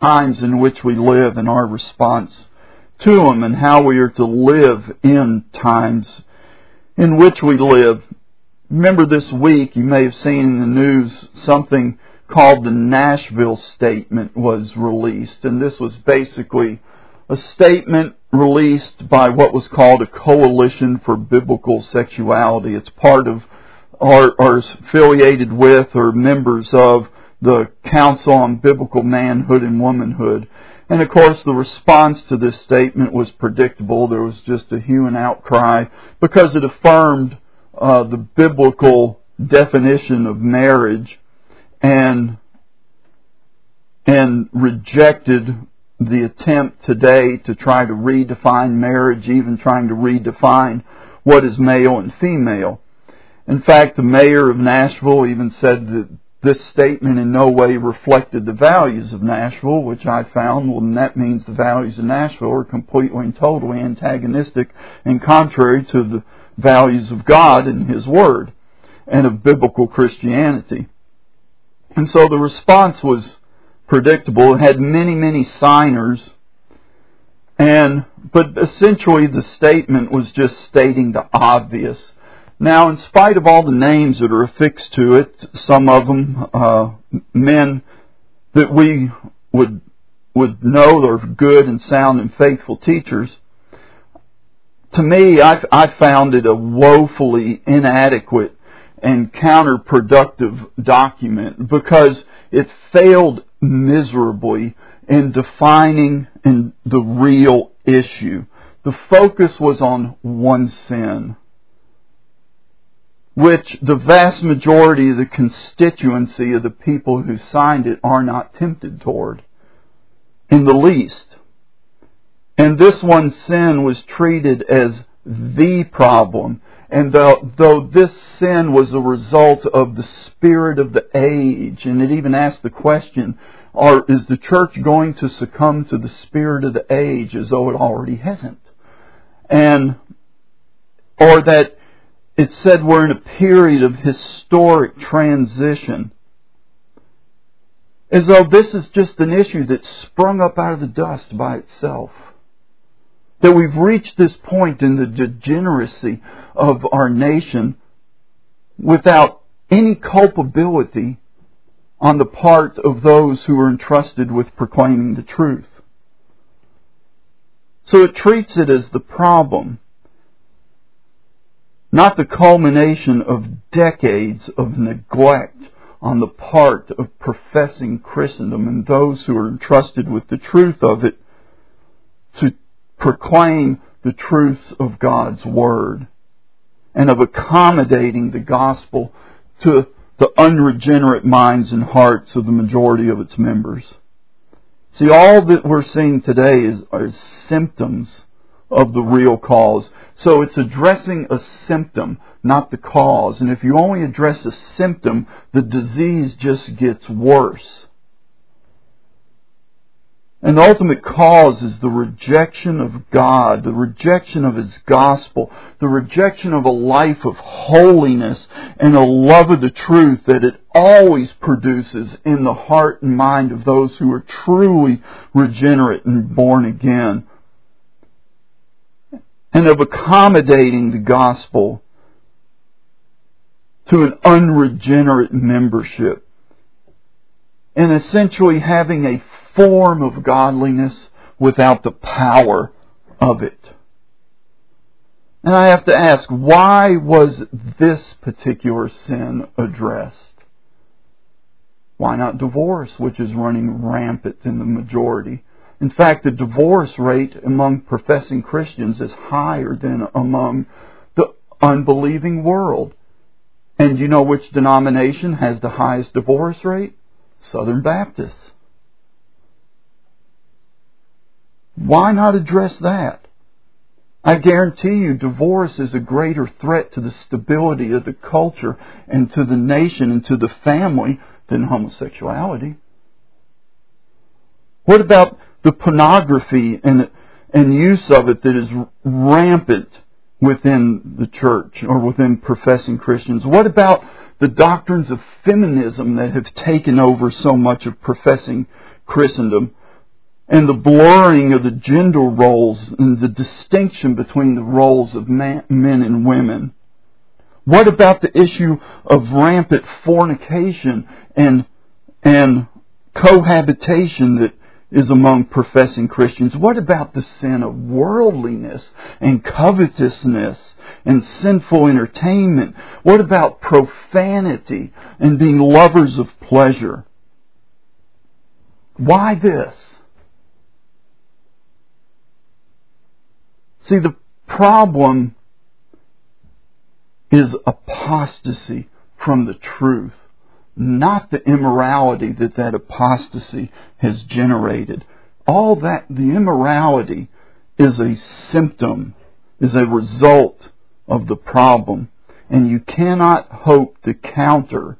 times in which we live and our response to them, and how we are to live in times in which we live. Remember this week, you may have seen in the news, something called the Nashville Statement was released. And this was basically a statement released by what was called a Coalition for Biblical Sexuality. It's part of, or affiliated with, or members of the Council on Biblical Manhood and Womanhood. And of course the response to this statement was predictable. There was just a hue and outcry because it affirmed the biblical definition of marriage and rejected the attempt today to try to redefine marriage, even trying to redefine what is male and female. In fact, the mayor of Nashville even said that this statement in no way reflected the values of Nashville, which I found, well, then that means the values of Nashville are completely and totally antagonistic and contrary to the values of God and His Word and of biblical Christianity. And so the response was predictable. It had many, many signers, but essentially the statement was just stating the obvious. Now, in spite of all the names that are affixed to it, some of them men that we would know are good and sound and faithful teachers, to me, I found it a woefully inadequate and counterproductive document because it failed miserably in defining the real issue. The focus was on one sin, which the vast majority of the constituency of the people who signed it are not tempted toward in the least. And this one sin was treated as the problem. And though this sin was a result of the spirit of the age, and it even asked the question, is the church going to succumb to the spirit of the age, as though it already hasn't? Or that it said we're in a period of historic transition, as though this is just an issue that sprung up out of the dust by itself. That we've reached this point in the degeneracy of our nation without any culpability on the part of those who are entrusted with proclaiming the truth. So it treats it as the problem, not the culmination of decades of neglect on the part of professing Christendom and those who are entrusted with the truth of it to proclaim the truth of God's Word and of accommodating the gospel to the unregenerate minds and hearts of the majority of its members. See, all that we're seeing today are symptoms of the real cause. So it's addressing a symptom, not the cause. And if you only address a symptom, the disease just gets worse. And the ultimate cause is the rejection of God, the rejection of His gospel, the rejection of a life of holiness and a love of the truth that it always produces in the heart and mind of those who are truly regenerate and born again. And of accommodating the gospel to an unregenerate membership. And essentially having a form of godliness without the power of it. And I have to ask, why was this particular sin addressed? Why not divorce, which is running rampant in the majority? In fact, the divorce rate among professing Christians is higher than among the unbelieving world. And you know which denomination has the highest divorce rate? Southern Baptists. Why not address that? I guarantee you divorce is a greater threat to the stability of the culture and to the nation and to the family than homosexuality. What about the pornography and use of it that is rampant within the church or within professing Christians? What about the doctrines of feminism that have taken over so much of professing Christendom? and the blurring of the gender roles and the distinction between the roles of men and women? What about the issue of rampant fornication and cohabitation that is among professing Christians? What about the sin of worldliness and covetousness and sinful entertainment? What about profanity and being lovers of pleasure? Why this? See, the problem is apostasy from the truth, not the immorality that apostasy has generated. All that, the immorality is a symptom, is a result of the problem. And you cannot hope to counter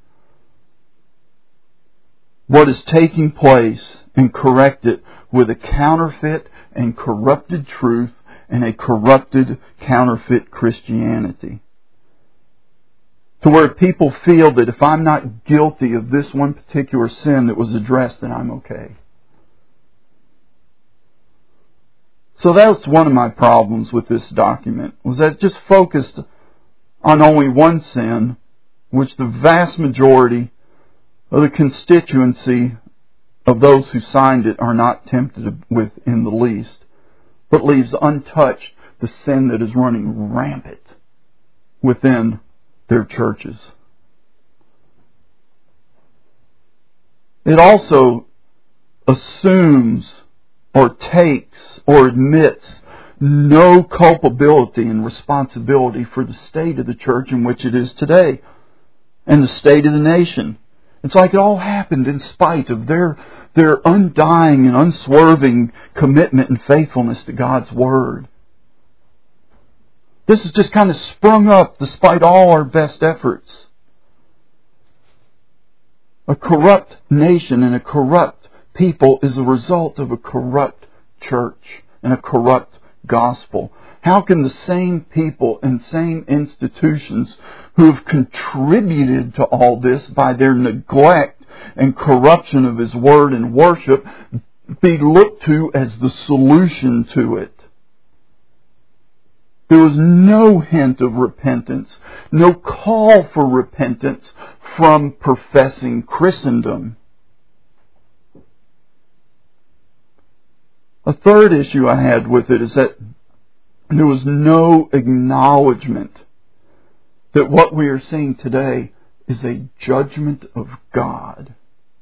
what is taking place and correct it with a counterfeit and corrupted truth and a corrupted counterfeit Christianity. To where people feel that if I'm not guilty of this one particular sin that was addressed, then I'm okay. So that's one of my problems with this document, was that it just focused on only one sin, which the vast majority of the constituency of those who signed it are not tempted with in the least, but leaves untouched the sin that is running rampant within their churches. It also assumes or takes or admits no culpability and responsibility for the state of the church in which it is today and the state of the nation. It's like it all happened in spite of their undying and unswerving commitment and faithfulness to God's Word. This has just kind of sprung up despite all our best efforts. A corrupt nation and a corrupt people is a result of a corrupt church and a corrupt gospel. How can the same people and same institutions who have contributed to all this by their neglect and corruption of His Word and worship be looked to as the solution to it? There was no hint of repentance, no call for repentance from professing Christendom. A third issue I had with it is that there was no acknowledgement that what we are seeing today is a judgment of God.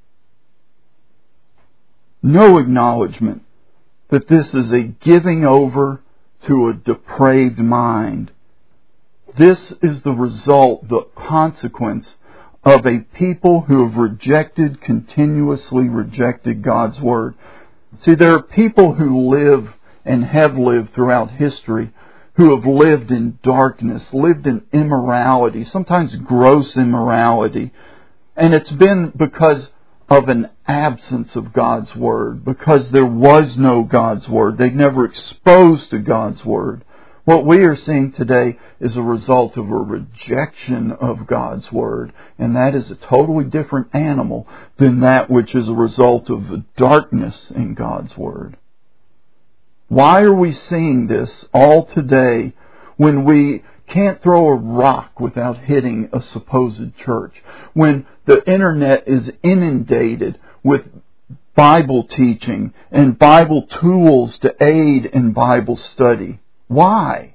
No acknowledgement that this is a giving over to a depraved mind. This is the result, the consequence of a people who have continuously rejected God's Word. See, there are people who live and have lived throughout history who have lived in darkness, lived in immorality, sometimes gross immorality. And it's been because of an absence of God's Word, because there was no God's Word. They've never exposed to God's Word. What we are seeing today is a result of a rejection of God's Word, and that is a totally different animal than that which is a result of the darkness in God's Word. Why are we seeing this all today when we can't throw a rock without hitting a supposed church? When the internet is inundated with Bible teaching and Bible tools to aid in Bible study? Why?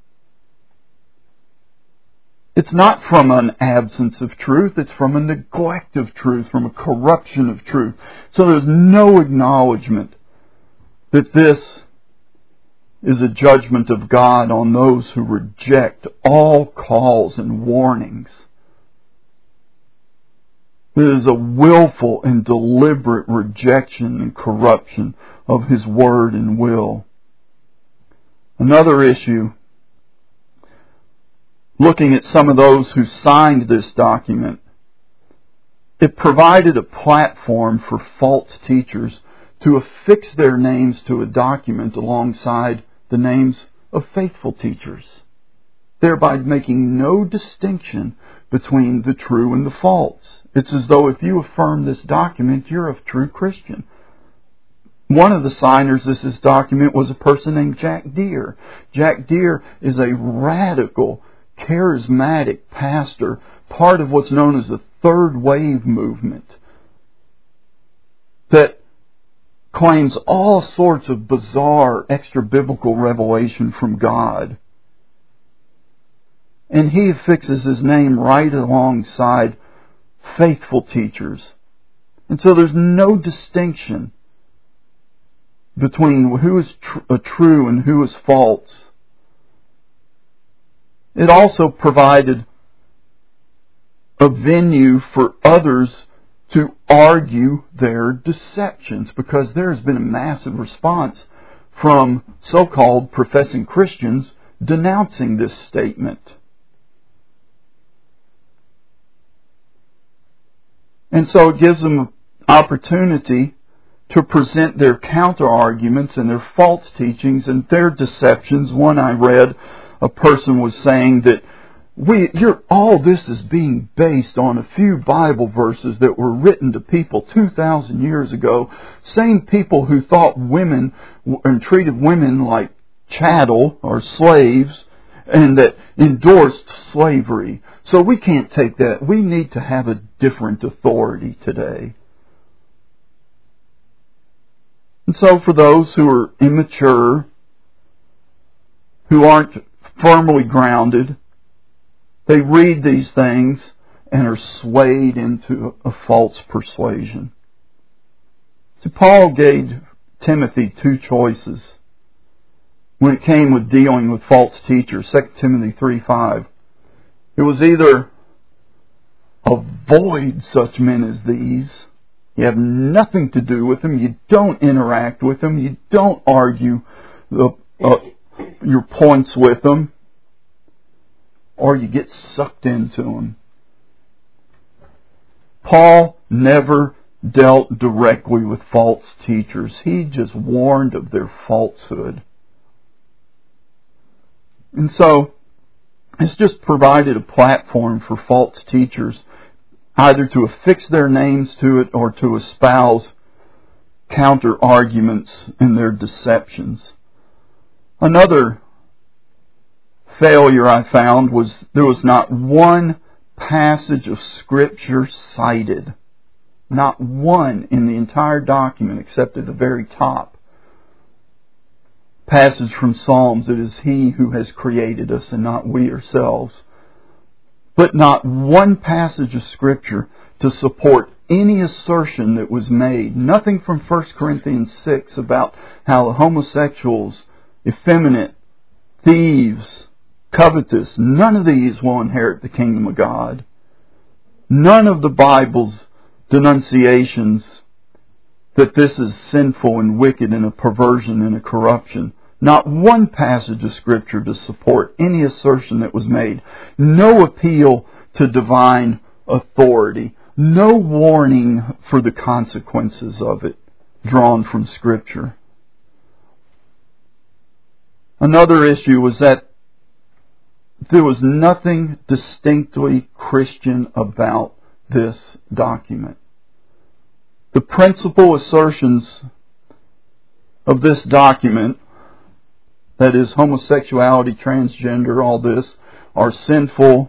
It's not from an absence of truth. It's from a neglect of truth, from a corruption of truth. So there's no acknowledgement that this is a judgment of God on those who reject all calls and warnings. It is a willful and deliberate rejection and corruption of His Word and will. Another issue, looking at some of those who signed this document, it provided a platform for false teachers to affix their names to a document alongside the names of faithful teachers, thereby making no distinction between the true and the false. It's as though if you affirm this document, you're a true Christian. One of the signers of this document was a person named Jack Deere. Jack Deere is a radical, charismatic pastor, part of what's known as the Third Wave movement, that claims all sorts of bizarre extra-biblical revelation from God. And he affixes his name right alongside faithful teachers. And so there's no distinction between who is true and who is false. It also provided a venue for others to argue their deceptions, because there has been a massive response from so-called professing Christians denouncing this statement. And so it gives them an opportunity to present their counter-arguments and their false teachings and their deceptions. One I read, a person was saying that all this is being based on a few Bible verses that were written to people 2,000 years ago. Same people who thought women and treated women like chattel or slaves, and that endorsed slavery. So we can't take that. We need to have a different authority today. And so for those who are immature, who aren't firmly grounded, they read these things and are swayed into a false persuasion. So Paul gave Timothy two choices when it came with dealing with false teachers. 2 Timothy 3:5. It was either avoid such men as these. You have nothing to do with them. You don't interact with them. You don't argue your points with them. Or you get sucked into them. Paul never dealt directly with false teachers. He just warned of their falsehood. And so, it's just provided a platform for false teachers, either to affix their names to it or to espouse counter-arguments in their deceptions. Another failure I found was there was not one passage of Scripture cited. Not one in the entire document except at the very top. Passage from Psalms, it is He who has created us and not we ourselves. But not one passage of Scripture to support any assertion that was made. Nothing from 1 Corinthians 6 about how homosexuals, effeminate, thieves, covetous, none of these will inherit the kingdom of God. None of the Bible's denunciations that this is sinful and wicked and a perversion and a corruption. Not one passage of Scripture to support any assertion that was made. No appeal to divine authority. No warning for the consequences of it drawn from Scripture. Another issue was that there was nothing distinctly Christian about this document. The principal assertions of this document, that is, homosexuality, transgender, all this, are sinful.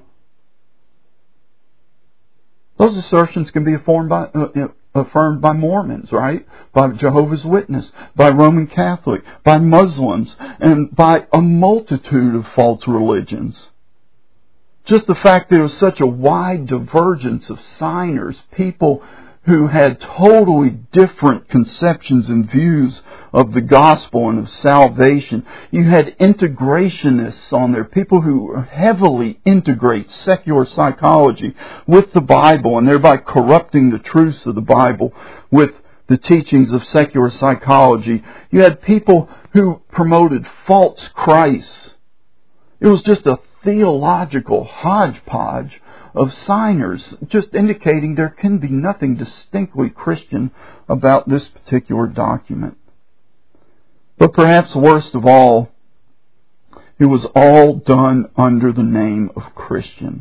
Those assertions can be affirmed by Mormons, right? By Jehovah's Witnesses, by Roman Catholic, by Muslims, and by a multitude of false religions. Just the fact there was such a wide divergence of signers, people who had totally different conceptions and views of the gospel and of salvation. You had integrationists on there, people who heavily integrate secular psychology with the Bible and thereby corrupting the truths of the Bible with the teachings of secular psychology. You had people who promoted false Christs. It was just a theological hodgepodge of signers, just indicating there can be nothing distinctly Christian about this particular document. But perhaps worst of all, it was all done under the name of Christian.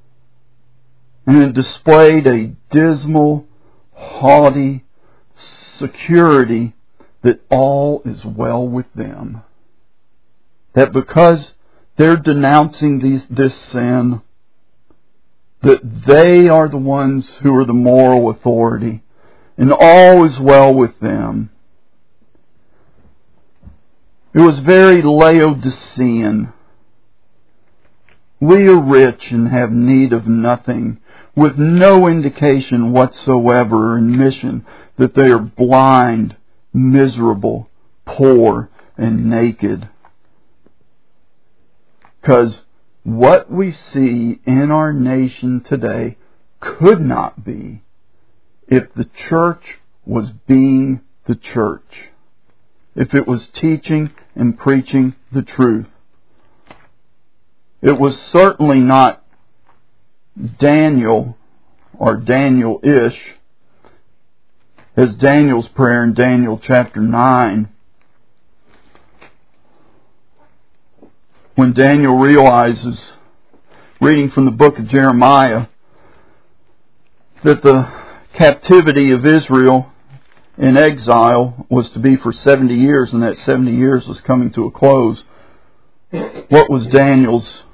And it displayed a dismal, haughty, security that all is well with them. That because they're denouncing this sin, that they are the ones who are the moral authority, and all is well with them. It was very Laodicean. We are rich and have need of nothing, with no indication whatsoever or admission that they are blind, miserable, poor, and naked. Because what we see in our nation today could not be if the church was being the church, if it was teaching and preaching the truth. It was certainly not Daniel or Daniel-ish, as Daniel's prayer in Daniel chapter 9, when Daniel realizes, reading from the book of Jeremiah, that the captivity of Israel in exile was to be for 70 years, and that 70 years was coming to a close. What was Daniel's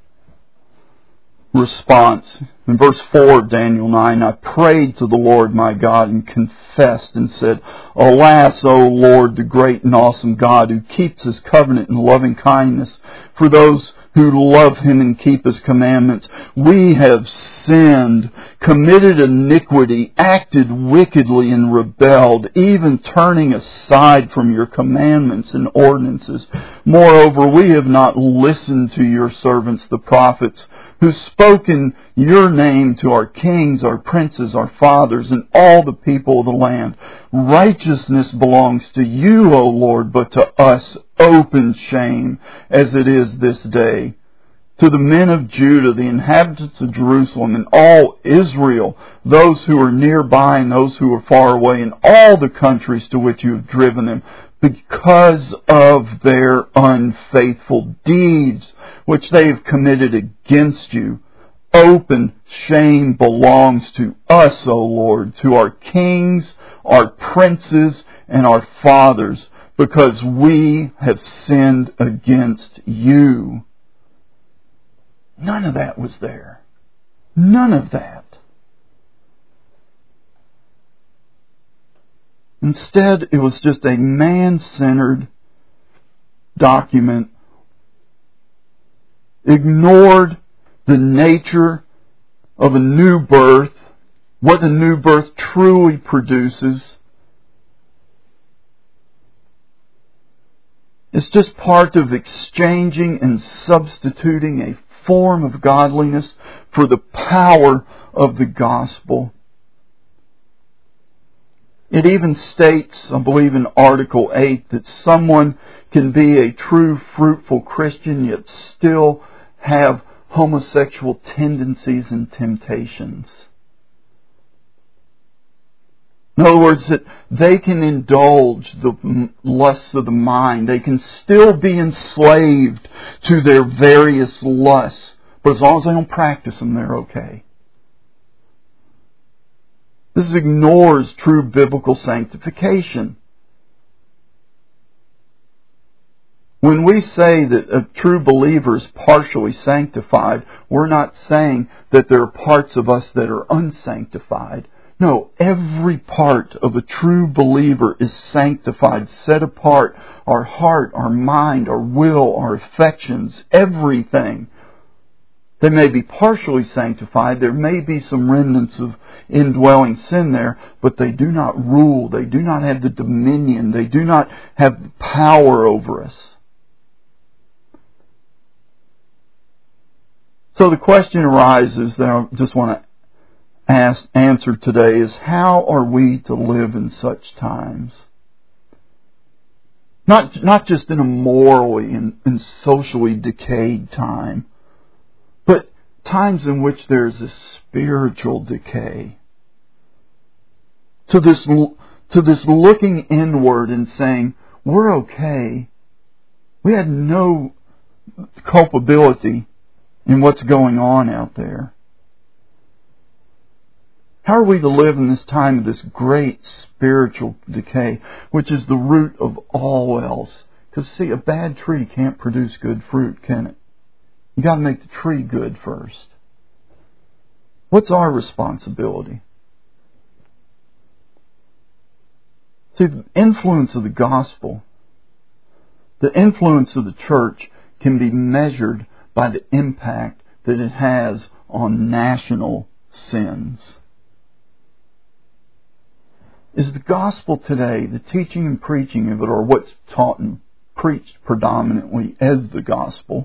response? In verse 4 of Daniel 9, I prayed to the Lord my God and confessed and said, Alas, O Lord, the great and awesome God, who keeps His covenant and loving kindness for those who love Him and keep His commandments. We have sinned, committed iniquity, acted wickedly and rebelled, even turning aside from your commandments and ordinances. Moreover, we have not listened to your servants, the prophets, who spoke in your name to our kings, our princes, our fathers, and all the people of the land. Righteousness belongs to you, O Lord, but to us open shame, as it is this day. To the men of Judah, the inhabitants of Jerusalem, and all Israel, those who are nearby and those who are far away, and all the countries to which you have driven them, because of their unfaithful deeds, which they have committed against you. Open shame belongs to us, O Lord, to our kings, our princes, and our fathers, because we have sinned against you. None of that was there. None of that. Instead, it was just a man-centered document. Ignored the nature of a new birth, what a new birth truly produces. It's just part of exchanging and substituting a form of godliness for the power of the gospel. It even states, I believe in Article 8, that someone can be a true fruitful Christian yet still have homosexual tendencies and temptations. In other words, that they can indulge the lusts of the mind. They can still be enslaved to their various lusts. But as long as they don't practice them, they're okay. This ignores true biblical sanctification. When we say that a true believer is partially sanctified, we're not saying that there are parts of us that are unsanctified. No, every part of a true believer is sanctified, set apart. Our heart, our mind, our will, our affections, everything. They may be partially sanctified. There may be some remnants of indwelling sin there, but they do not rule. They do not have the dominion. They do not have power over us. So the question arises that I just want to answer today is, how are we to live in such times? Not just in a morally and socially decayed time, but times in which there is a spiritual decay. To this looking inward and saying, we're okay. We had no culpability in what's going on out there. How are we to live in this time of this great spiritual decay, which is the root of all else? Because, see, a bad tree can't produce good fruit, can it? You got to make the tree good first. What's our responsibility? See, the influence of the gospel, the influence of the church can be measured by the impact that it has on national sins. Is the gospel today, the teaching and preaching of it, or what's taught and preached predominantly as the gospel,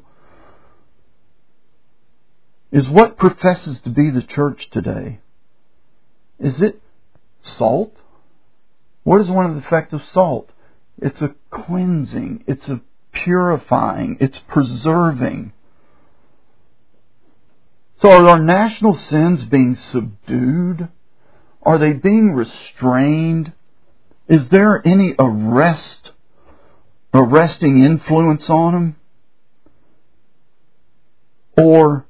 is what professes to be the church today? Is it salt? What is one of the effects of salt? It's a cleansing. It's a purifying. It's preserving. So are our national sins being subdued? Are they being restrained? Is there any arresting influence on them? Or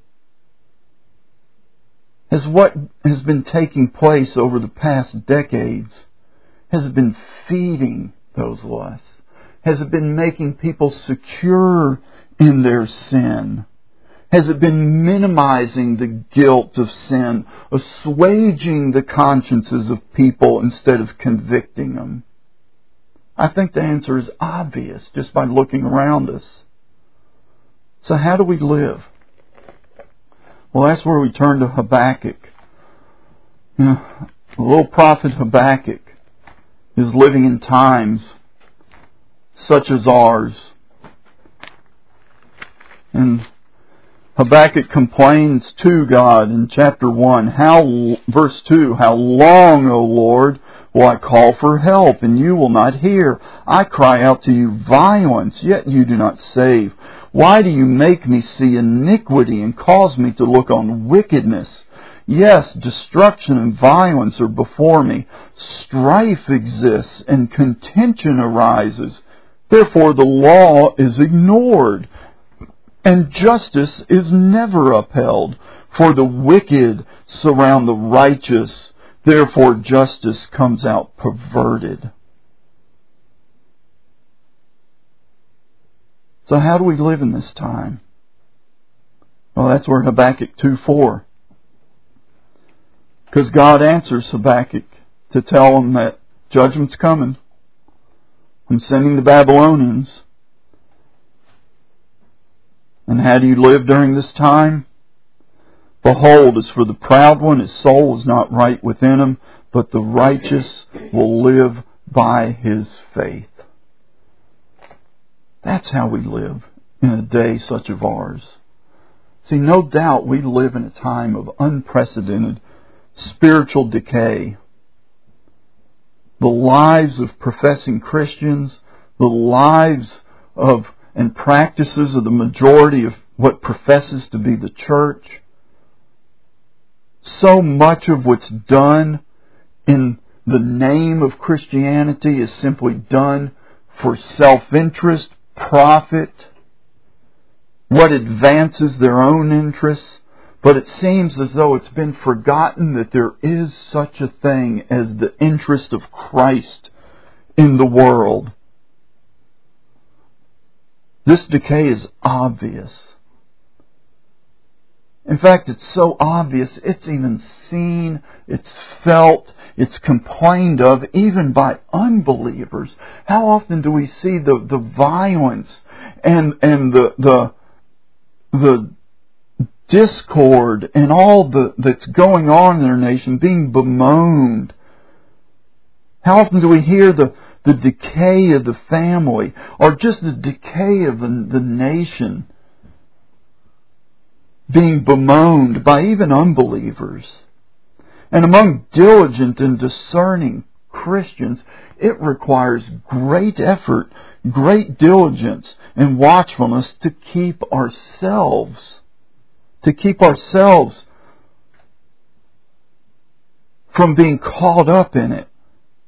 has what has been taking place over the past decades, has it been feeding those lusts? Has it been making people secure in their sin? Has it been minimizing the guilt of sin, assuaging the consciences of people instead of convicting them? I think the answer is obvious just by looking around us. So how do we live? Well, that's where we turn to Habakkuk. The little prophet Habakkuk is living in times such as ours. And Habakkuk complains to God in chapter 1, verse 2, "How long, O Lord, will I call for help, and you will not hear? I cry out to you violence, yet you do not save. Why do you make me see iniquity and cause me to look on wickedness? Yes, destruction and violence are before me. Strife exists and contention arises. Therefore the law is ignored, and justice is never upheld. For the wicked surround the righteous. Therefore justice comes out perverted." So how do we live in this time? Well, that's where Habakkuk 2:4. Because God answers Habakkuk to tell him that judgment's coming. I'm sending the Babylonians. And how do you live during this time? "Behold, as for the proud one, his soul is not right within him, but the righteous will live by his faith." That's how we live in a day such as ours. See, no doubt we live in a time of unprecedented spiritual decay. The lives of professing Christians, the lives of and practices of the majority of what professes to be the church, so much of what's done in the name of Christianity is simply done for self-interest, profit, what advances their own interests. But it seems as though it's been forgotten that there is such a thing as the interest of Christ in the world. This decay is obvious. In fact, it's so obvious, it's even seen, it's felt, it's complained of, even by unbelievers. How often do we see the violence and the discord and all that's going on in our nation being bemoaned? How often do we hear the decay of the family, or just the decay of the nation being bemoaned by even unbelievers? And among diligent and discerning Christians, it requires great effort, great diligence, and watchfulness to keep ourselves from being caught up in it.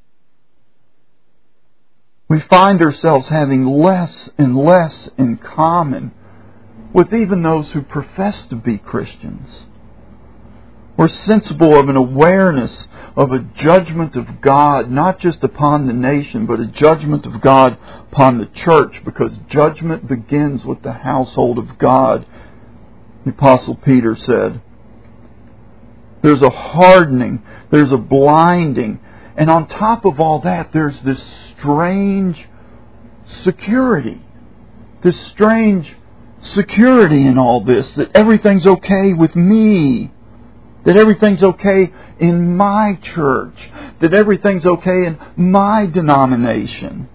We find ourselves having less and less in common with even those who profess to be Christians. We're sensible of an awareness of a judgment of God, not just upon the nation, but a judgment of God upon the church, because judgment begins with the household of God, the Apostle Peter said. There's a hardening, there's a blinding, and on top of all that, there's this strange security. This strange security in all this, that everything's okay with me. That everything's okay in my church. That everything's okay in my denomination.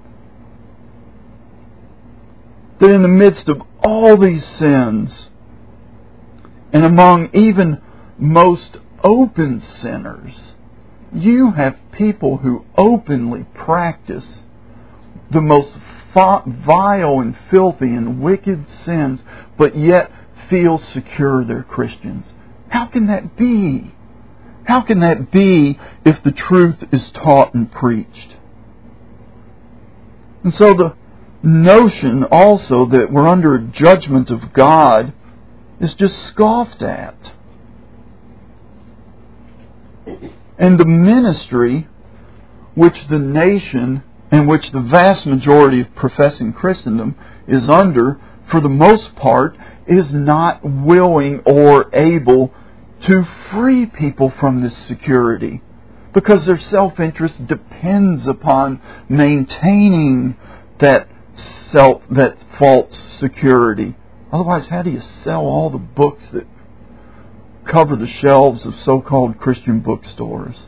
That in the midst of all these sins, and among even most open sinners, you have people who openly practice the most vile and filthy and wicked sins, but yet feel secure they're Christians. How can that be? How can that be if the truth is taught and preached? And so the notion also that we're under a judgment of God is just scoffed at. And the ministry which the nation and which the vast majority of professing Christendom is under, for the most part, is not willing or able to free people from this security, because their self-interest depends upon maintaining that false security. Otherwise, how do you sell all the books that cover the shelves of so-called Christian bookstores?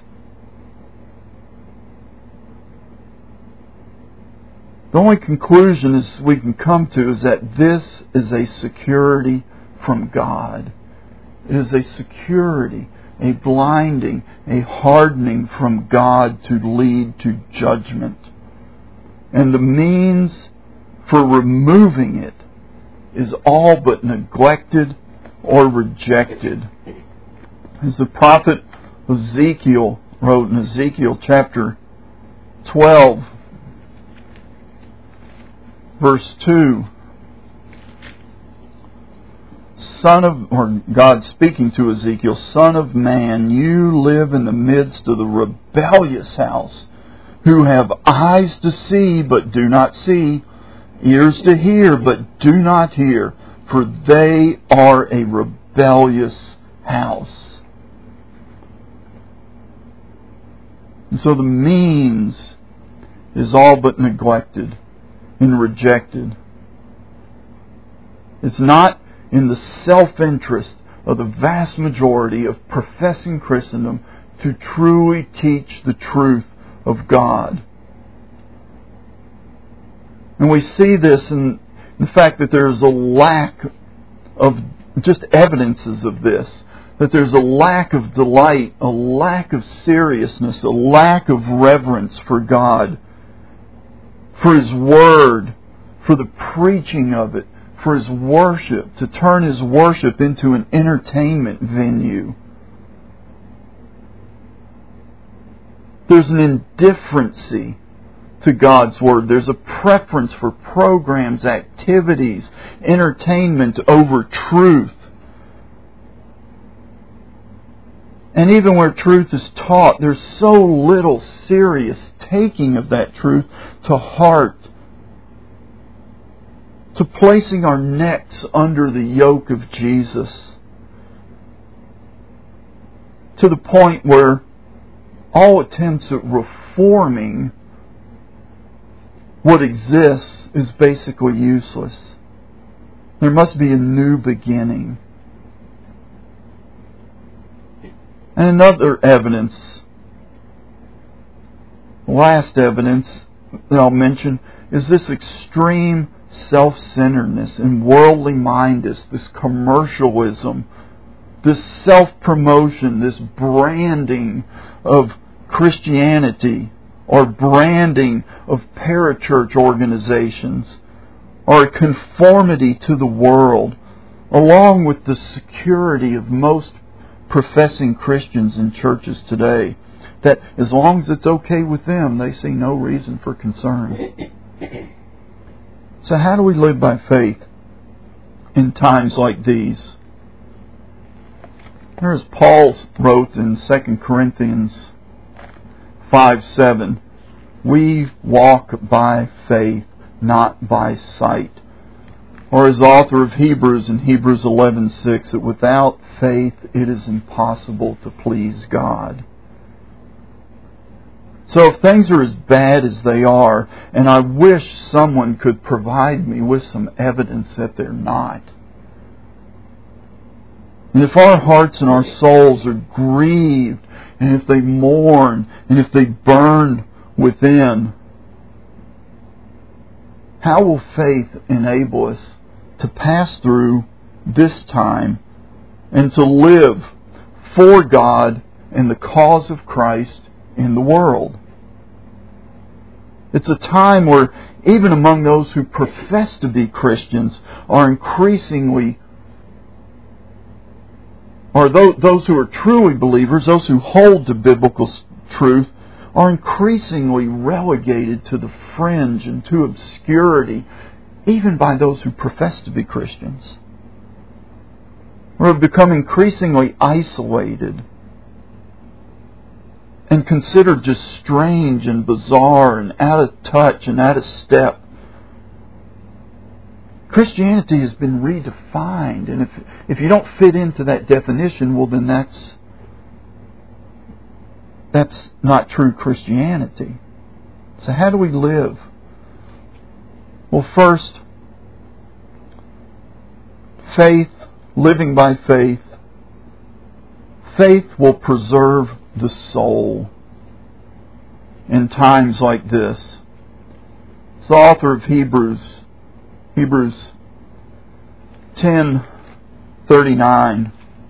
The only conclusion we can come to is that this is a security from God. It is a security, a blinding, a hardening from God to lead to judgment. And the means for removing it is all but neglected or rejected. As the prophet Ezekiel wrote in Ezekiel chapter 12, verse 2, God speaking to Ezekiel, Son of man, you live in the midst of the rebellious house, who have eyes to see but do not see, ears to hear but do not hear, for they are a rebellious house. And so the means is all but neglected and rejected. It's not in the self-interest of the vast majority of professing Christendom to truly teach the truth of God. And we see this in the fact that there's a lack of just evidences of this, that there's a lack of delight, a lack of seriousness, a lack of reverence for God, for His Word, for the preaching of it, for His worship, to turn His worship into an entertainment venue. There's an indifferency to God's Word. There's a preference for programs, activities, entertainment over truth. And even where truth is taught, there's so little serious taking of that truth to heart, to placing our necks under the yoke of Jesus, to the point where all attempts at reforming what exists is basically useless. There must be a new beginning. And another evidence, last evidence that I'll mention, is this extreme self-centeredness and worldly mindedness, this commercialism, this self-promotion, this branding of Christianity, or branding of parachurch organizations, or a conformity to the world, along with the security of most professing Christians in churches today, that as long as it's okay with them, they see no reason for concern. So how do we live by faith in times like these? Or as Paul wrote in 2 Corinthians 5:7, we walk by faith, not by sight. Or as the author of Hebrews in Hebrews 11:6, that without faith it is impossible to please God. So if things are as bad as they are, and I wish someone could provide me with some evidence that they're not, and if our hearts and our souls are grieved, and if they mourn, and if they burn within, how will faith enable us to pass through this time and to live for God and the cause of Christ in the world? It's a time where even among those who profess to be Christians are increasingly, or those who are truly believers, those who hold to biblical truth, are increasingly relegated to the fringe and to obscurity, even by those who profess to be Christians. We've become increasingly isolated and considered just strange and bizarre and out of touch and out of step. Christianity has been redefined, and if you don't fit into that definition, well then that's not true Christianity. So how do we live? Well, first, faith, living by faith. Faith will preserve the soul in times like this. It's the author of Hebrews 10:39.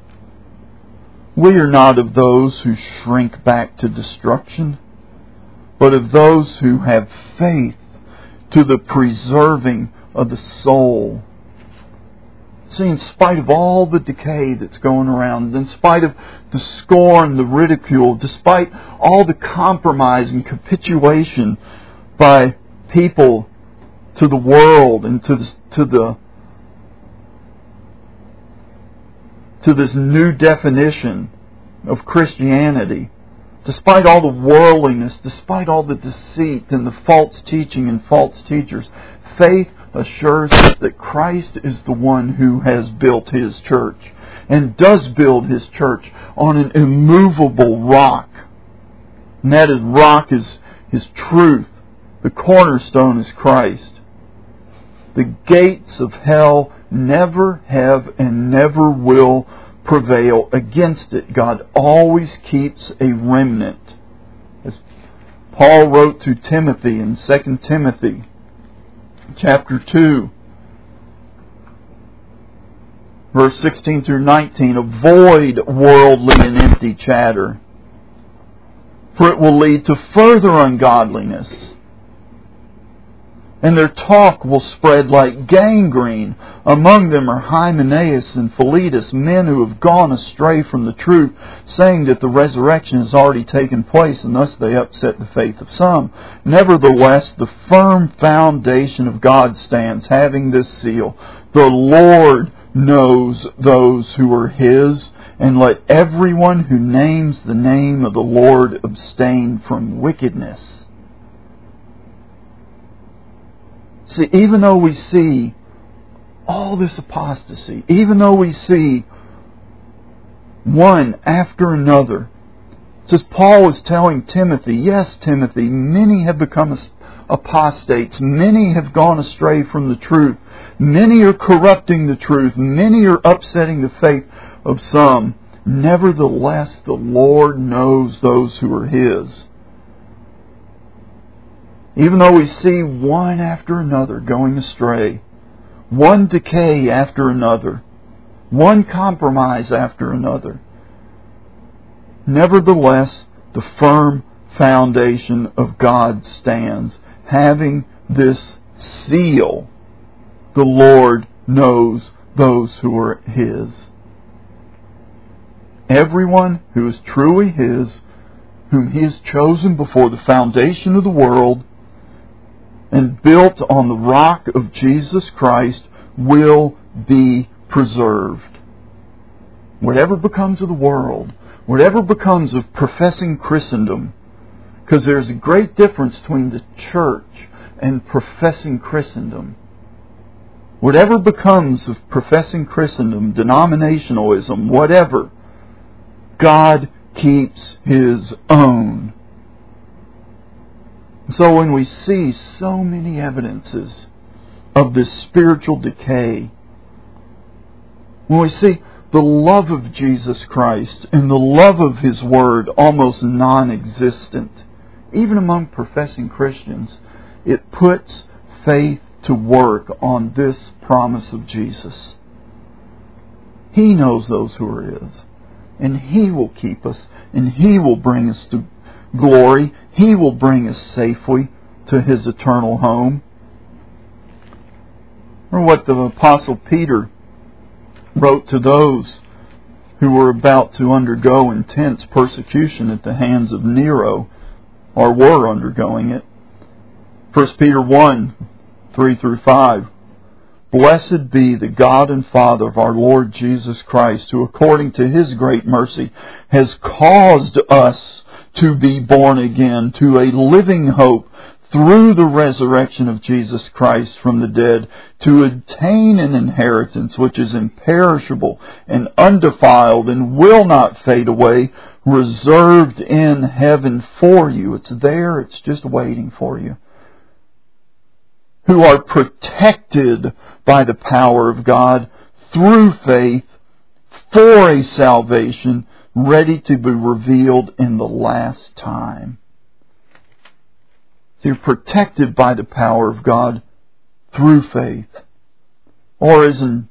We are not of those who shrink back to destruction, but of those who have faith to the preserving of the soul. See, in spite of all the decay that's going around, in spite of the scorn, the ridicule, despite all the compromise and capitulation by people to the world and to this new definition of Christianity, despite all the worldliness, despite all the deceit and the false teaching and false teachers, faith assures us that Christ is the one who has built His church and does build His church on an immovable rock. And that rock is His truth. The cornerstone is Christ. The gates of hell never have and never will prevail against it. God always keeps a remnant. As Paul wrote to Timothy in 2 Timothy chapter 2, verse 16 through 19, avoid worldly and empty chatter, for it will lead to further ungodliness, and their talk will spread like gangrene. Among them are Hymenaeus and Philetus, men who have gone astray from the truth, saying that the resurrection has already taken place, and thus they upset the faith of some. Nevertheless, the firm foundation of God stands, having this seal: the Lord knows those who are His, and let everyone who names the name of the Lord abstain from wickedness. See, even though we see all this apostasy, even though we see one after another, it says Paul is telling Timothy, yes, Timothy, many have become apostates, many have gone astray from the truth, many are corrupting the truth, many are upsetting the faith of some. Nevertheless, the Lord knows those who are His. Even though we see one after another going astray, one decay after another, one compromise after another, nevertheless, the firm foundation of God stands, having this seal: the Lord knows those who are His. Everyone who is truly His, whom He has chosen before the foundation of the world, and built on the rock of Jesus Christ, will be preserved. whatever becomes of the world, whatever becomes of professing Christendom, because there's a great difference between the church and professing Christendom. Whatever becomes of professing Christendom, denominationalism, whatever, God keeps His own. So when we see so many evidences of this spiritual decay, when we see the love of Jesus Christ and the love of His Word almost non-existent, even among professing Christians, it puts faith to work on this promise of Jesus. He knows those who are His, and He will keep us, and He will bring us to glory. He will bring us safely to His eternal home. Or what the Apostle Peter wrote to those who were about to undergo intense persecution at the hands of Nero, or were undergoing it. 1 Peter 1, 3-5. Blessed be the God and Father of our Lord Jesus Christ, who according to His great mercy has caused us to be born again to a living hope through the resurrection of Jesus Christ from the dead, to obtain an inheritance which is imperishable and undefiled and will not fade away, reserved in heaven for you. It's there, it's just waiting for you. Who are protected by the power of God through faith for a salvation ready to be revealed in the last time. So you're protected by the power of God through faith. Or as in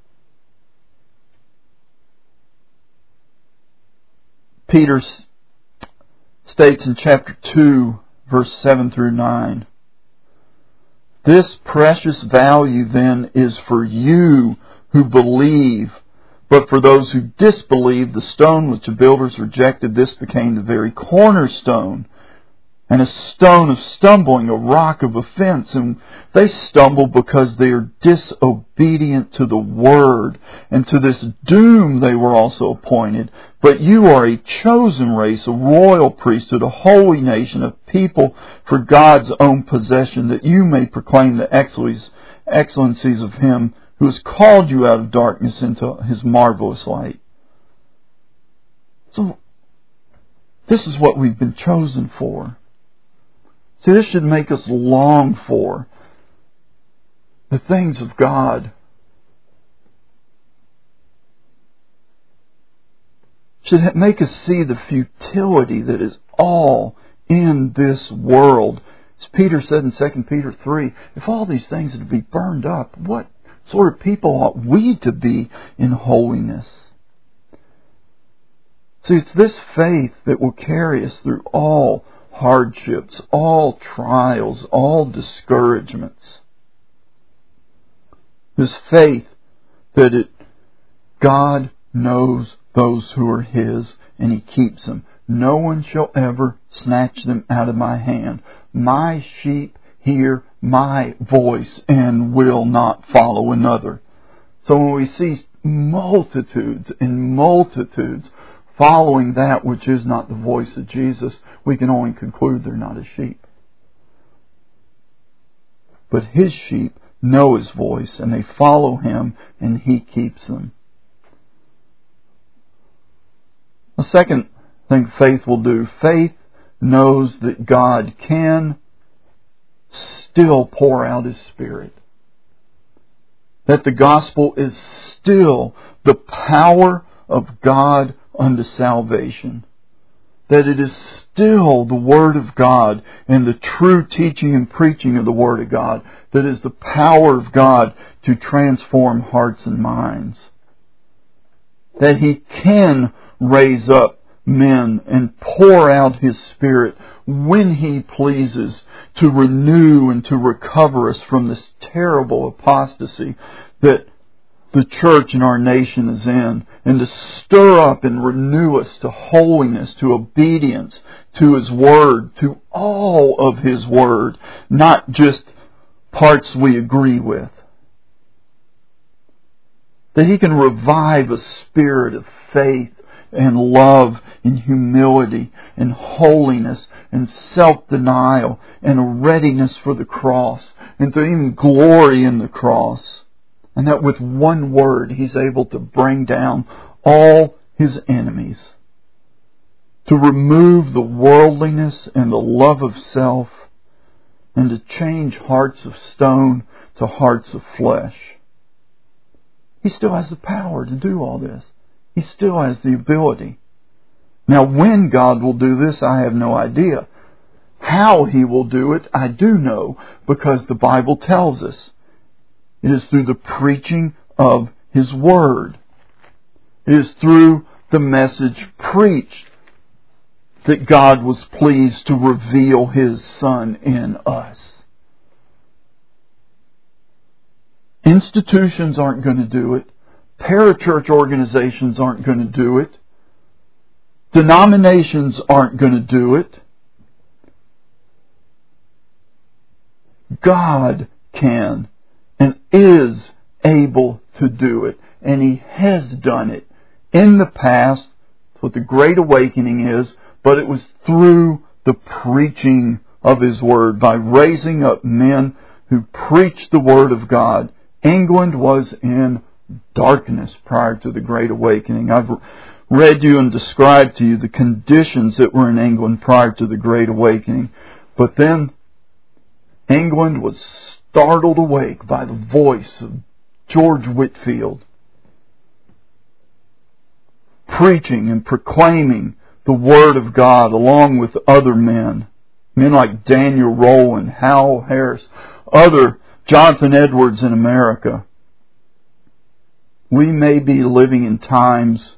Peter states in chapter 2, verse 7-9, this precious value then is for you who believe. But for those who disbelieve, the stone which the builders rejected, this became the very cornerstone, and a stone of stumbling, a rock of offense. And they stumble because they are disobedient to the word, and to this doom they were also appointed. But you are a chosen race, a royal priesthood, a holy nation, a people for God's own possession, that you may proclaim the excellencies of Him who has called you out of darkness into His marvelous light. So, this is what we've been chosen for. See, this should make us long for the things of God. Should make us see the futility that is all in this world. As Peter said in 2 Peter 3, if all these things are to be burned up, what sort of people ought we to be in holiness? See, it's this faith that will carry us through all hardships, all trials, all discouragements. This faith that God knows those who are His, and He keeps them. No one shall ever snatch them out of my hand. My sheep hear my voice and will not follow another. So when we see multitudes and multitudes following that which is not the voice of Jesus, we can only conclude they're not His sheep. But His sheep know His voice, and they follow Him, and He keeps them. The second thing faith will do, faith knows that God can still pour out His Spirit. That the gospel is still the power of God unto salvation. That it is still the Word of God and the true teaching and preaching of the Word of God that is the power of God to transform hearts and minds. That He can raise up men and pour out His Spirit when He pleases to renew and to recover us from this terrible apostasy that the church in our nation is in, and to stir up and renew us to holiness, to obedience, to His Word, to all of His Word, not just parts we agree with. That He can revive a spirit of faith and love and humility and holiness and self-denial and a readiness for the cross and to even glory in the cross. And that with one word He's able to bring down all His enemies. To remove the worldliness and the love of self and to change hearts of stone to hearts of flesh. He still has the power to do all this. He still has the ability. Now, when God will do this, I have no idea. How He will do it, I do know, because the Bible tells us. It is through the preaching of His Word. It is through the message preached that God was pleased to reveal His Son in us. Institutions aren't going to do it. Parachurch organizations aren't going to do it. Denominations aren't going to do it. God can and is able to do it. And He has done it in the past. That's what the Great Awakening is. But it was through the preaching of His Word, by raising up men who preached the Word of God. England was in darkness prior to the Great Awakening. I've read you and described to you the conditions that were in England prior to the Great Awakening. But then England was startled awake by the voice of George Whitefield, preaching and proclaiming the Word of God along with other men. Men like Daniel Rowland, Hal Harris, other Jonathan Edwards in America. We may be living in times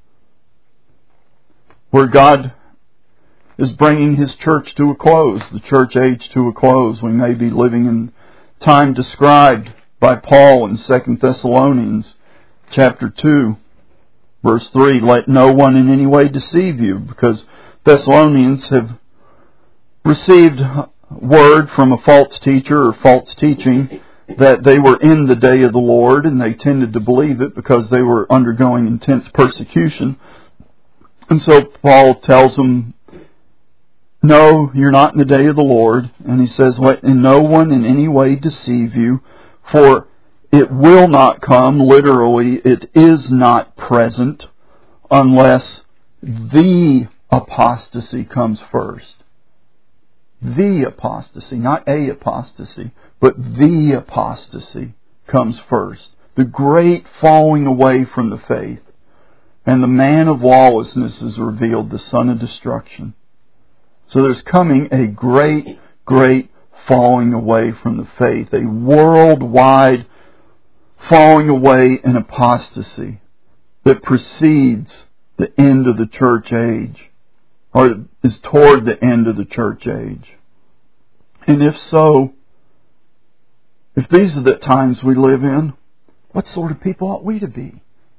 where God is bringing His church to a close, the church age to a close. We may be living in time described by Paul in 2 Thessalonians chapter 2, verse 3. Let no one in any way deceive you, because Thessalonians have received word from a false teacher or false teaching that they were in the day of the Lord, and they tended to believe it because they were undergoing intense persecution. And so Paul tells them, no, you're not in the day of the Lord. And he says, let no one in any way deceive you, for it will not come, literally, it is not present, unless the apostasy comes first. The apostasy, not a apostasy, but the apostasy comes first. The great falling away from the faith. And the man of lawlessness is revealed, the son of destruction. So there's coming a great, great falling away from the faith. A worldwide falling away in apostasy that precedes the end of the church age, or is toward the end of the church age. And if so, if these are the times we live in, what sort of people ought we to be?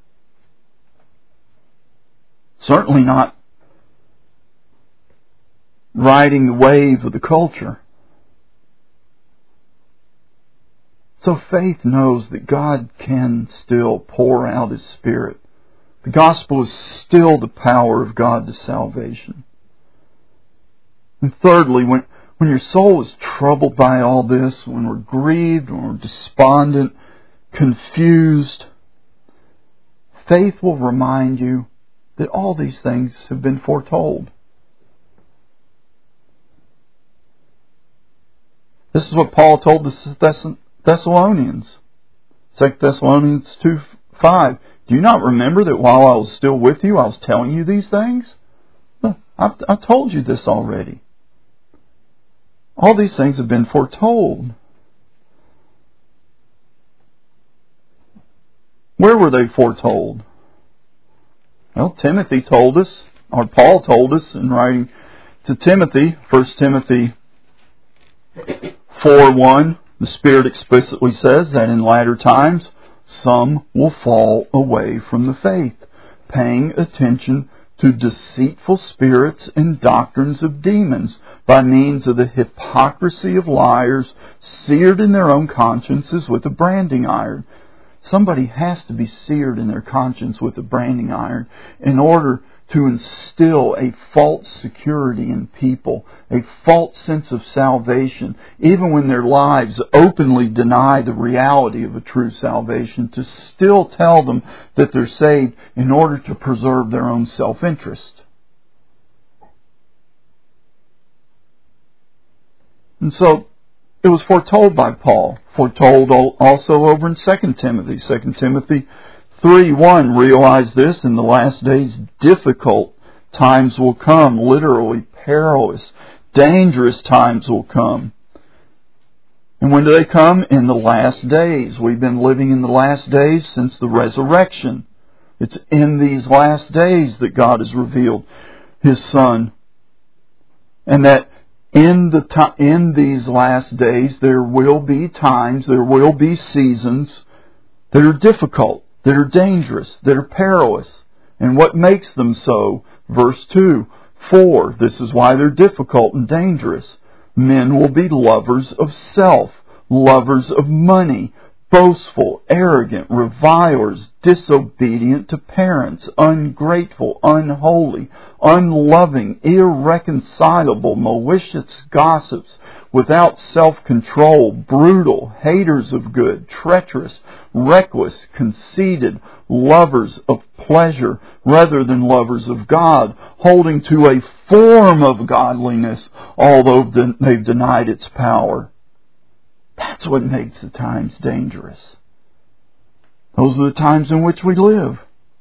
Certainly not riding the wave of the culture. So faith knows that God can still pour out His Spirit. The gospel is still the power of God to salvation. And thirdly, when your soul is troubled by all this, when we're grieved, when we're despondent, confused, faith will remind you that all these things have been foretold. This is what Paul told the Thessalonians. 2 Thessalonians 2:5. Do you not remember that while I was still with you, I was telling you these things? I told you this already. All these things have been foretold. Where were they foretold? Well, Timothy told us, or Paul told us in writing to Timothy, 1 Timothy 4:1, the Spirit explicitly says that in latter times some will fall away from the faith, paying attention to deceitful spirits and doctrines of demons, by means of the hypocrisy of liars, seared in their own consciences with a branding iron. Somebody has to be seared in their conscience with a branding iron in order to instill a false security in people, a false sense of salvation, even when their lives openly deny the reality of a true salvation, to still tell them that they're saved in order to preserve their own self-interest. And so, it was foretold by Paul, foretold also over in 2 Timothy. 2 Timothy 3:1, realize this, in the last days difficult times will come, literally perilous, dangerous times will come. And when do they come? In the last days. We've been living in the last days since the resurrection. It's in these last days that God has revealed His Son. And that in these last days there will be times, there will be seasons that are difficult, that are dangerous, that are perilous. And what makes them so? Verse 2, for this is why they're difficult and dangerous. Men will be lovers of self, lovers of money, boastful, arrogant, revilers, disobedient to parents, ungrateful, unholy, unloving, irreconcilable, malicious gossips, without self-control, brutal, haters of good, treacherous, reckless, conceited, lovers of pleasure rather than lovers of God, holding to a form of godliness, although they've denied its power. That's what makes the times dangerous. Those are the times in which we live.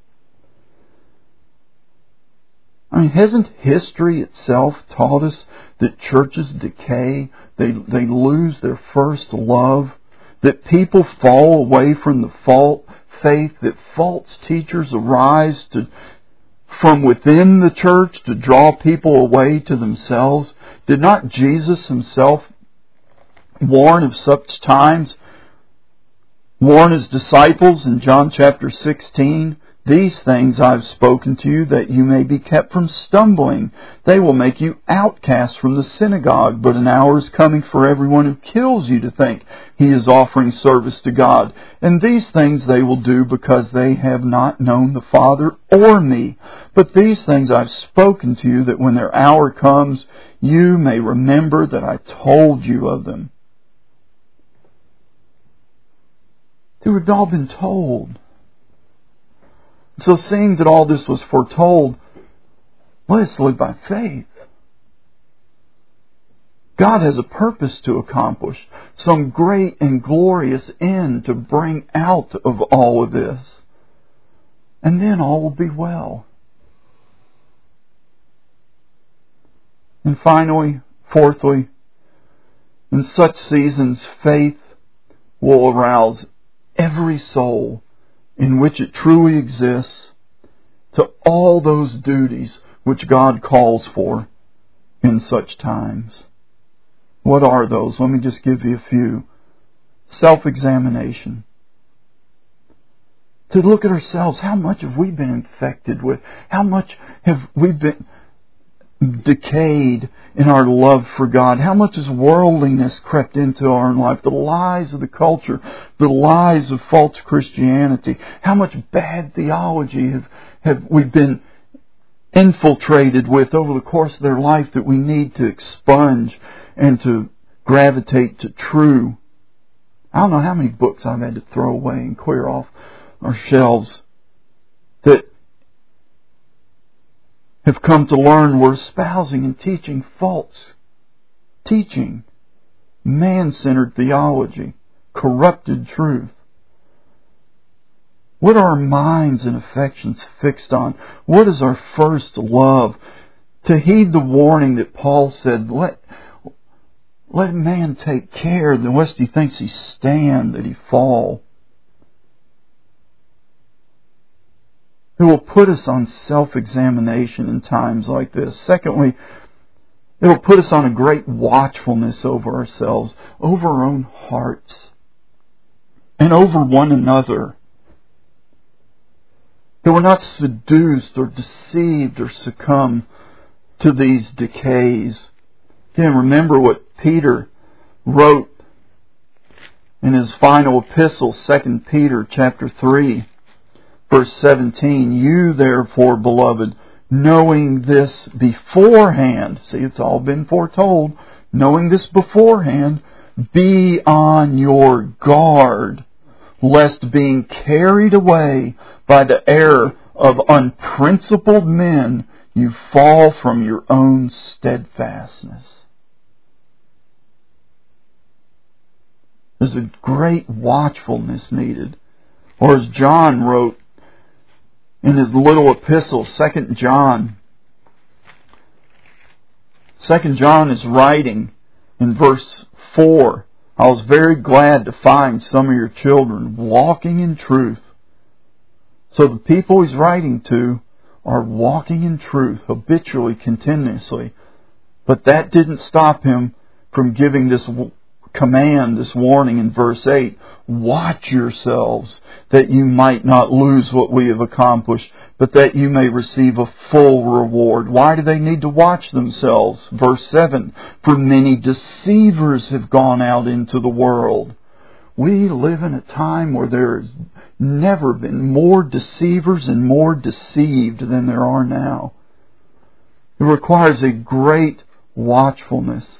I mean, hasn't history itself taught us that churches decay, they lose their first love, that people fall away from the faith, that false teachers arise from within the church to draw people away to themselves? Did not Jesus Himself warn of such times, warn His disciples in John chapter 16, these things I've spoken to you that you may be kept from stumbling. They will make you outcasts from the synagogue, but an hour is coming for everyone who kills you to think he is offering service to God. And these things they will do because they have not known the Father or me. But these things I've spoken to you that when their hour comes, you may remember that I told you of them. They had all been told. So seeing that all this was foretold, let us live by faith. God has a purpose to accomplish, some great and glorious end to bring out of all of this. And then all will be well. And finally, fourthly, in such seasons, faith will arouse every soul in which it truly exists to all those duties which God calls for in such times. What are those? Let me just give you a few. Self-examination. To look at ourselves, how much have we been infected with? How much have we been decayed in our love for God? How much has worldliness crept into our life? The lies of the culture, the lies of false Christianity. How much bad theology have we been infiltrated with over the course of their life that we need to expunge and to gravitate to true? I don't know how many books I've had to throw away and clear off our shelves that have come to learn we're espousing and teaching false teaching, man-centered theology, corrupted truth. What are our minds and affections fixed on? What is our first love? To heed the warning that Paul said, let man take care lest he thinks he stand, that he fall. It will put us on self-examination in times like this. Secondly, it will put us on a great watchfulness over ourselves, over our own hearts, and over one another. That we're not seduced or deceived or succumb to these decays. Again, remember what Peter wrote in his final epistle, 2 Peter chapter 3, verse 17, "You therefore, beloved, knowing this beforehand," see, it's all been foretold, knowing this beforehand, "be on your guard, lest being carried away by the error of unprincipled men, you fall from your own steadfastness." There's a great watchfulness needed. Or as John wrote in his little epistle, 2 John. 2 John is writing in verse 4, "I was very glad to find some of your children walking in truth." So the people he's writing to are walking in truth habitually, continuously. But that didn't stop him from giving this command, this warning in verse 8, "Watch yourselves, that you might not lose what we have accomplished, but that you may receive a full reward." Why do they need to watch themselves? Verse 7, "For many deceivers have gone out into the world." We live in a time where there has never been more deceivers and more deceived than there are now. It requires a great watchfulness.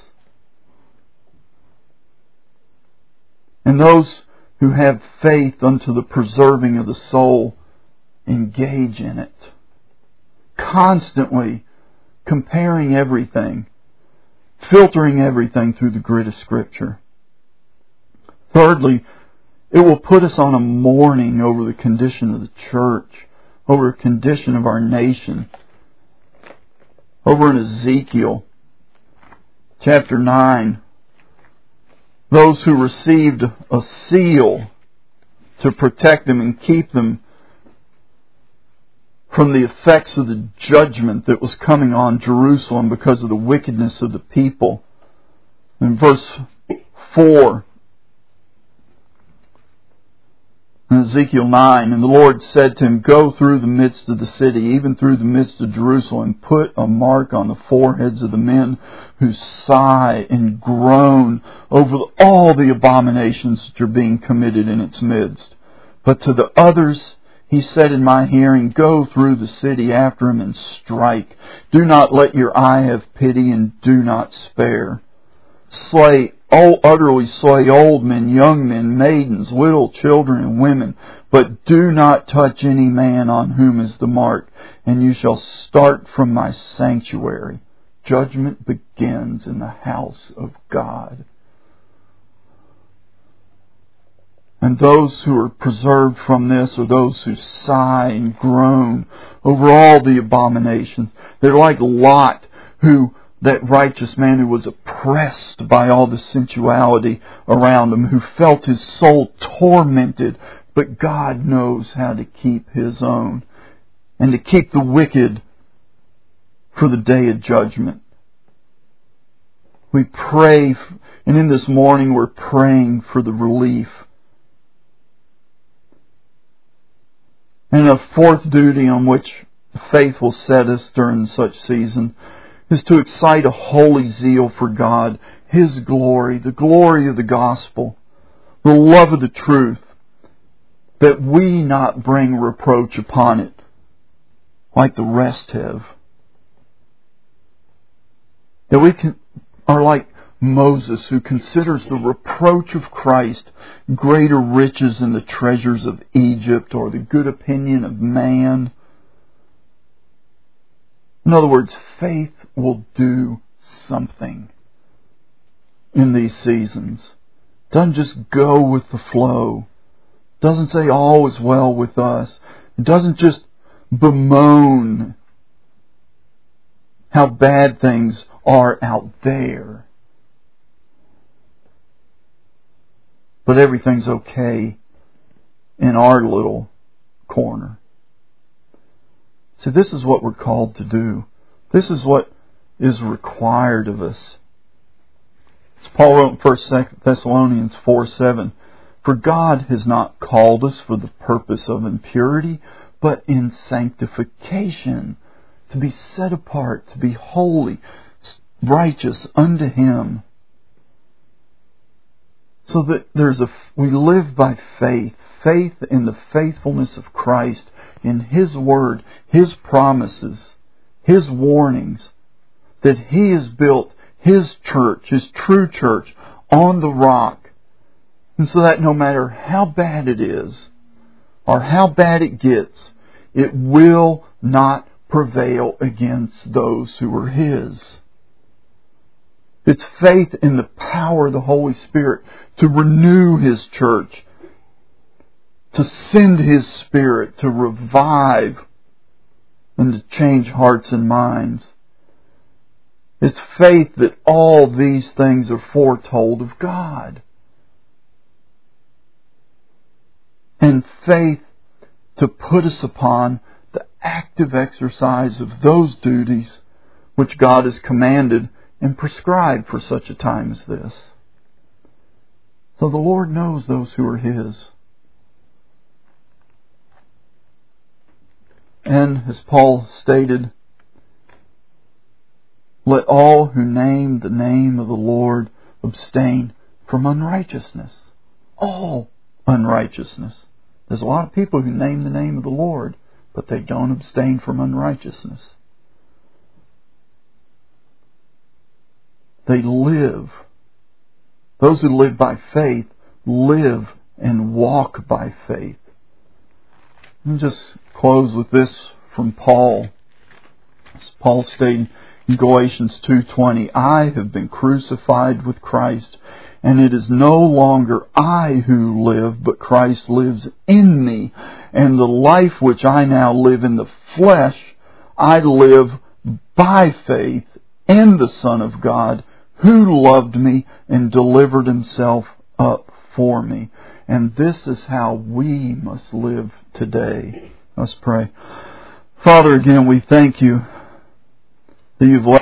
And those who have faith unto the preserving of the soul engage in it, constantly comparing everything, filtering everything through the grid of Scripture. Thirdly, it will put us on a mourning over the condition of the church, over the condition of our nation. Over in Ezekiel chapter 9, those who received a seal to protect them and keep them from the effects of the judgment that was coming on Jerusalem because of the wickedness of the people. In verse 4, in Ezekiel 9, "And the Lord said to him, Go through the midst of the city, even through the midst of Jerusalem, and put a mark on the foreheads of the men who sigh and groan over all the abominations that are being committed in its midst. But to the others he said in my hearing, Go through the city after him and strike. Do not let your eye have pity, and do not spare. Utterly slay old men, young men, maidens, little children, and women, but do not touch any man on whom is the mark, and you shall start from my sanctuary. Judgment begins in the house of God." And those who are preserved from this are those who sigh and groan over all the abominations. They're like Lot, that righteous man who was oppressed by all the sensuality around him, who felt his soul tormented, but God knows how to keep His own and to keep the wicked for the day of judgment. We pray, and in this morning we're praying for the relief. And a fourth duty on which faith will set us during such season is to excite a holy zeal for God, His glory, the glory of the gospel, the love of the truth, that we not bring reproach upon it like the rest have. That we are like Moses, who considers the reproach of Christ greater riches than the treasures of Egypt or the good opinion of man. In other words, faith will do something in these seasons. Doesn't just go with the flow. Doesn't say all is well with us. It doesn't just bemoan how bad things are out there. But everything's okay in our little corner. So this is what we're called to do. This is what is required of us. As Paul wrote in 1 Thessalonians 4:7, "For God has not called us for the purpose of impurity, but in sanctification, to be set apart, to be holy, righteous unto Him." So that we live by faith. Faith in the faithfulness of Christ, in His Word, His promises, His warnings, that He has built His church, His true church, on the rock. And so that no matter how bad it is, or how bad it gets, it will not prevail against those who are His. It's faith in the power of the Holy Spirit to renew His church, to send His Spirit to revive and to change hearts and minds. It's faith that all these things are foretold of God. And faith to put us upon the active exercise of those duties which God has commanded and prescribed for such a time as this. So the Lord knows those who are His. And as Paul stated, let all who name the name of the Lord abstain from unrighteousness. All unrighteousness. There's a lot of people who name the name of the Lord, but they don't abstain from unrighteousness. They live. Those who live by faith live and walk by faith. Let me just close with this from Paul. As Paul stated in Galatians 2:20, I have been crucified with Christ, and it is no longer I who live, but Christ lives in me. And the life which I now live in the flesh, I live by faith in the Son of God, who loved me and delivered Himself up for me. And this is how we must live today. Let's pray. Father, again, we thank You that You've